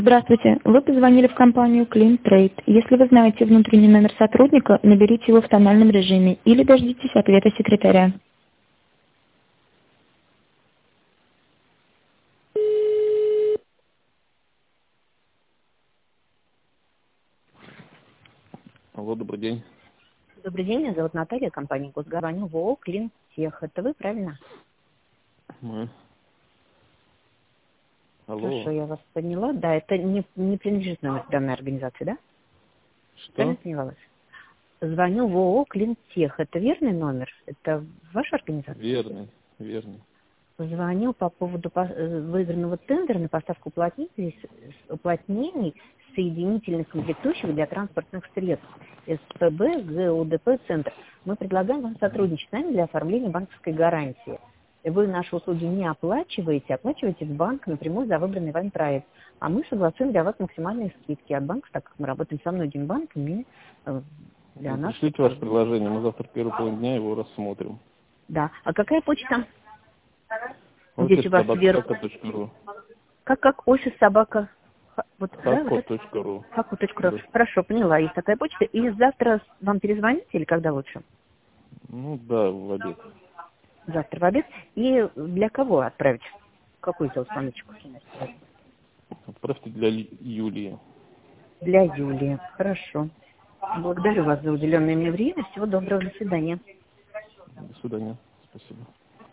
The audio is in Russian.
Здравствуйте. Вы позвонили в компанию Clean Trade. Если вы знаете внутренний номер сотрудника, наберите его в тональном режиме или дождитесь ответа секретаря. Алло, добрый день. Добрый день, меня зовут Наталья, компания Госгарантия в ООО «Клинтех». Это вы, правильно? Мы. Хорошо, Алло. я вас поняла. Да, это не принадлежит номер данной организации, да? Правильно Что? поняла вас? Звоню в ООО «Клинтех». Это верный номер? Это ваша организация? Верный, верный. Звоню по поводу выигранного тендера на поставку уплотнений соединительных комплектующих для транспортных средств СПБ ГУДП «Центр». Мы предлагаем вам сотрудничать с нами для оформления банковской гарантии. Вы наши услуги не оплачиваете, оплачиваете в банк напрямую за выбранный вами проект. А мы согласуем для вас максимальные скидки от банка, так как мы работаем со многими банками, для нас. Пришлите ваше предложение, мы завтра в первый половине дня его рассмотрим. Да. А какая почта? Здесь у вас Офис.собака.ру. Как офис собака. Вот, да, вот это. Хако.ру. Хаку.ру. Да. Хорошо, поняла. Есть такая почта. И завтра вам перезвонить или когда лучше? Ну да, в обед. Завтра в обед. И для кого отправить? Какую телефоночку? Отправьте для Юлии. Для Юлии. Хорошо. Благодарю вас за уделенное мне время. Всего доброго. До свидания. До свидания. Спасибо.